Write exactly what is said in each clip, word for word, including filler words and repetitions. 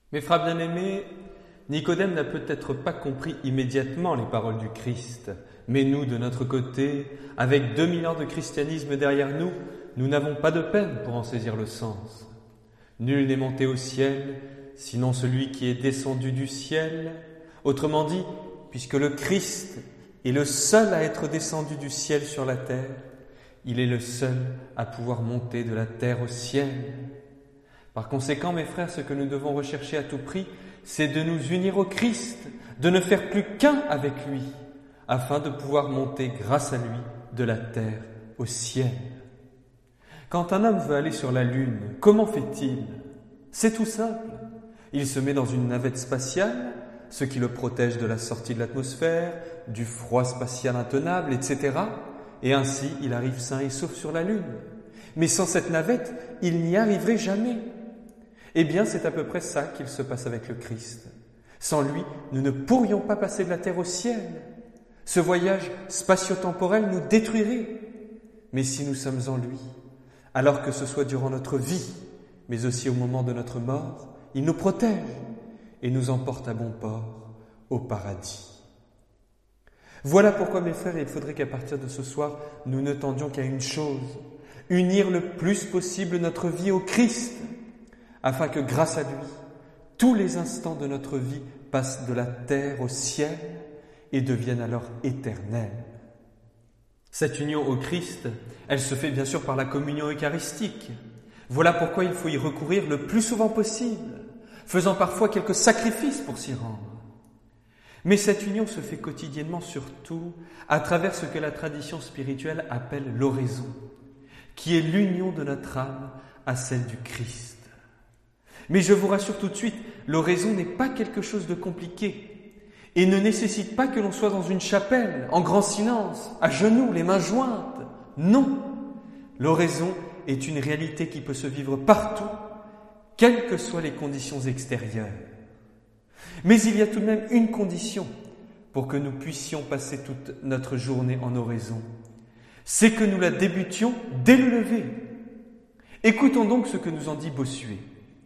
Mes frères bien-aimés, Nicodème n'a peut-être pas compris immédiatement les paroles du Christ, mais nous, de notre côté, avec deux mille ans de christianisme derrière nous, nous n'avons pas de peine pour en saisir le sens. Nul n'est monté au ciel, sinon celui qui est descendu du ciel. Autrement dit, puisque le Christ est le seul à être descendu du ciel sur la terre, il est le seul à pouvoir monter de la terre au ciel. Par conséquent, mes frères, ce que nous devons rechercher à tout prix, c'est de nous unir au Christ, de ne faire plus qu'un avec lui, afin de pouvoir monter grâce à lui de la terre au ciel. Quand un homme veut aller sur la Lune, comment fait-il? C'est tout simple. Il se met dans une navette spatiale, ce qui le protège de la sortie de l'atmosphère, du froid spatial intenable, et cetera. Et ainsi, il arrive sain et sauf sur la Lune. Mais sans cette navette, il n'y arriverait jamais. Eh bien, c'est à peu près ça qu'il se passe avec le Christ. Sans lui, nous ne pourrions pas passer de la terre au ciel. Ce voyage spatio-temporel nous détruirait. Mais si nous sommes en lui, alors que ce soit durant notre vie, mais aussi au moment de notre mort, il nous protège et nous emporte à bon port au paradis. Voilà pourquoi, mes frères, il faudrait qu'à partir de ce soir, nous ne tendions qu'à une chose, unir le plus possible notre vie au Christ, afin que, grâce à lui, tous les instants de notre vie passent de la terre au ciel et deviennent alors éternels. Cette union au Christ, elle se fait bien sûr par la communion eucharistique. Voilà pourquoi il faut y recourir le plus souvent possible, faisant parfois quelques sacrifices pour s'y rendre. Mais cette union se fait quotidiennement surtout à travers ce que la tradition spirituelle appelle l'oraison, qui est l'union de notre âme à celle du Christ. Mais je vous rassure tout de suite, l'oraison n'est pas quelque chose de compliqué et ne nécessite pas que l'on soit dans une chapelle, en grand silence, à genoux, les mains jointes. Non, l'oraison est une réalité qui peut se vivre partout, quelles que soient les conditions extérieures. Mais il y a tout de même une condition pour que nous puissions passer toute notre journée en oraison. C'est que nous la débutions dès le lever. Écoutons donc ce que nous en dit Bossuet.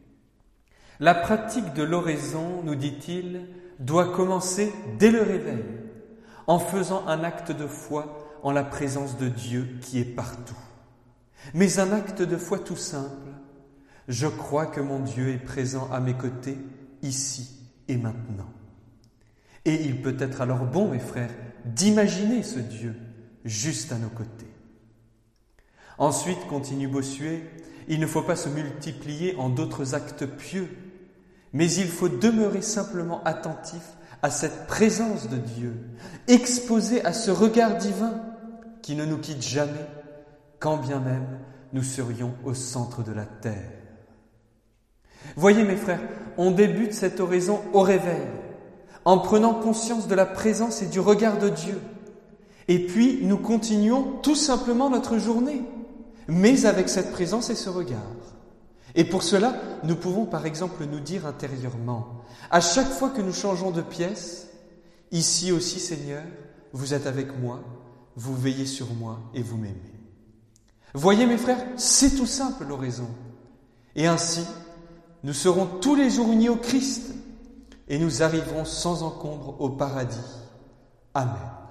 La pratique de l'oraison, nous dit-il, doit commencer dès le réveil, en faisant un acte de foi en la présence de Dieu qui est partout. Mais un acte de foi tout simple. Je crois que mon Dieu est présent à mes côtés, ici et maintenant. Et il peut être alors bon, mes frères, d'imaginer ce Dieu juste à nos côtés. Ensuite, continue Bossuet, il ne faut pas se multiplier en d'autres actes pieux, mais il faut demeurer simplement attentif à cette présence de Dieu, exposé à ce regard divin qui ne nous quitte jamais, quand bien même nous serions au centre de la terre. Voyez mes frères, on débute cette oraison au réveil, en prenant conscience de la présence et du regard de Dieu. Et puis nous continuons tout simplement notre journée, mais avec cette présence et ce regard. Et pour cela, nous pouvons par exemple nous dire intérieurement, à chaque fois que nous changeons de pièce, ici aussi Seigneur, vous êtes avec moi, vous veillez sur moi et vous m'aimez. Voyez mes frères, c'est tout simple l'oraison. Et ainsi, nous serons tous les jours unis au Christ et nous arriverons sans encombre au paradis. Amen.